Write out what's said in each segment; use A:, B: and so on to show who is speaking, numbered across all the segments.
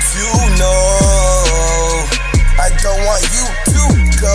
A: Don't you know I don't want you to go?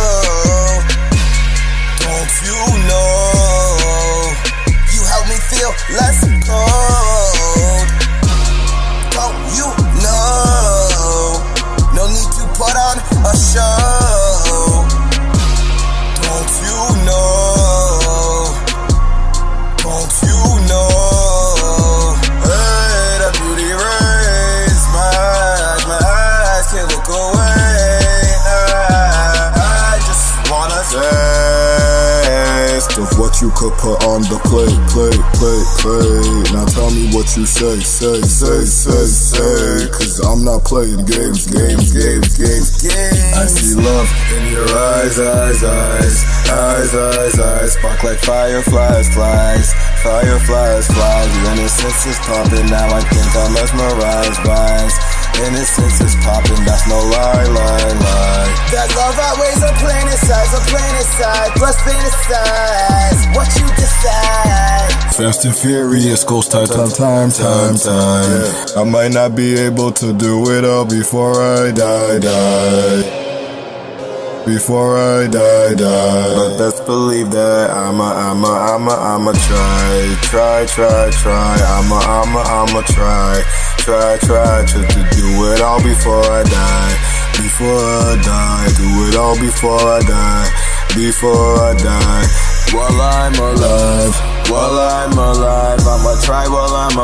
A: Don't you know you help me feel less cold? Don't you know no need to put on a show? Don't you know? Don't you know? Hey, that beauty rays my eyes can't look away. I just wanna taste
B: of what you could put on the plate. Now tell me what you say. Cause I'm not playing games. I see love in your eyes. Spark like fireflies, The innocence is pumping, now I think I'm mesmerized. Innocence is popping, that's no lie.
A: That love outweighs a planet size, plus fantasize what you decide.
B: Fast and furious goes time. I might not be able to do it all before I die. But let's believe that I'ma try. I'ma try to do it all before I die. Do it all before I die. While I'm alive, I'ma try while I'm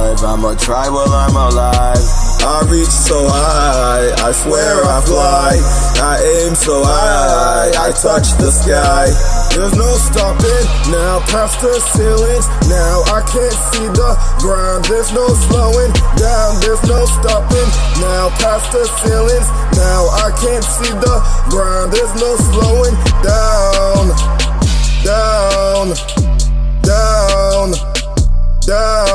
B: alive. I reach so high, I swear I fly. I aim so high, I touch the sky. There's no stopping, now past the ceilings. Now I can't see the ground, there's no slowing down. There's no stopping, now past the ceilings. Now I can't see the ground, there's no slowing down.